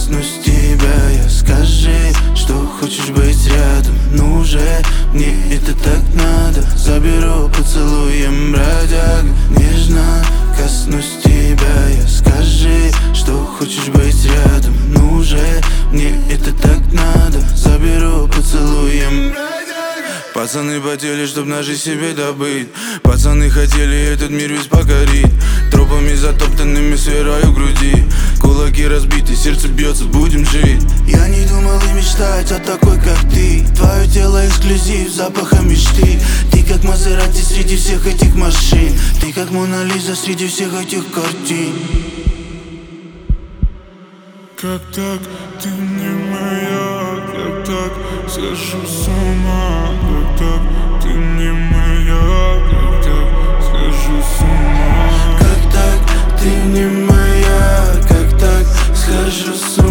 коснусь тебя, я скажи, что хочешь быть рядом. Ну же, мне это так надо. Заберу поцелуем, бродяга. Нежно коснусь тебя, я скажи, что хочешь быть рядом. Ну же, мне это так надо. Заберу поцелуем, бродяга. Пацаны потели, чтоб ножи себе добыть. Пацаны хотели этот мир весь покорить. Тропами затоптанными свераю груди. Кулаки разбиты, сердце бьется, будем жить. Я не думал и мечтать о такой, как ты. Твое тело эксклюзив, запаха мечты. Ты как Мазерати среди всех этих машин. Ты как Мона Лиза среди всех этих картин. Как так, ты не моя, как так, схожу с ума. Как так, ты не моя, как так, схожу с ума. Как так, ты не моя, как так, схожу с ума.